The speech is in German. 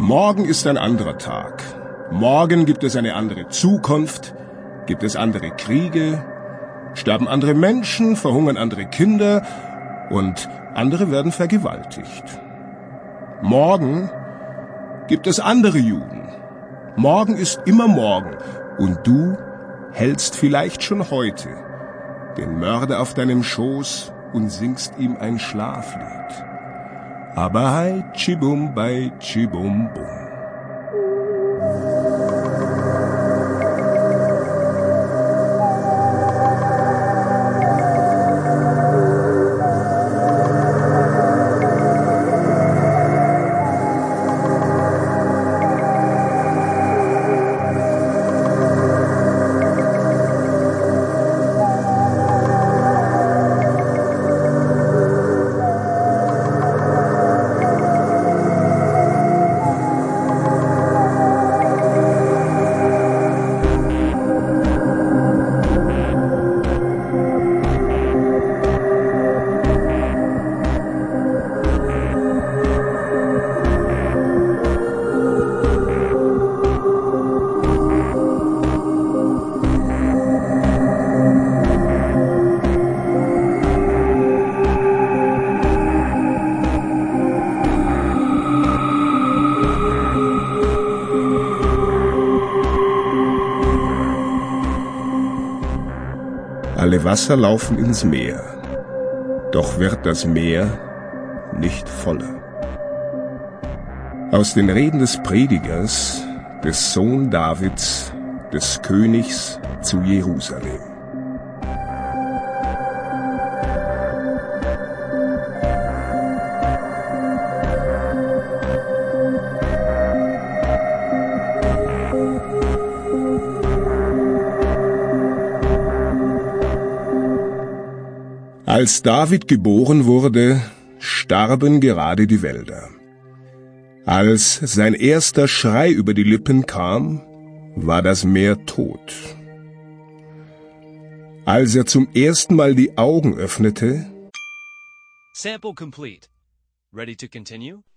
Morgen ist ein anderer Tag. Morgen gibt es eine andere Zukunft, gibt es andere Kriege, sterben andere Menschen, verhungern andere Kinder und andere werden vergewaltigt. Morgen gibt es andere Juden. Morgen ist immer morgen und du hältst vielleicht schon heute den Mörder auf deinem Schoß und singst ihm ein Schlaflied. Aber hai chibum bei chibum bum. Alle Wasser laufen ins Meer, doch wird das Meer nicht voller. Aus den Reden des Predigers, des Sohn Davids, des Königs zu Jerusalem. Als David geboren wurde, starben gerade die Wälder. Als sein erster Schrei über die Lippen kam, war das Meer tot. Als er zum ersten Mal die Augen öffnete, Sample complete. Ready to continue?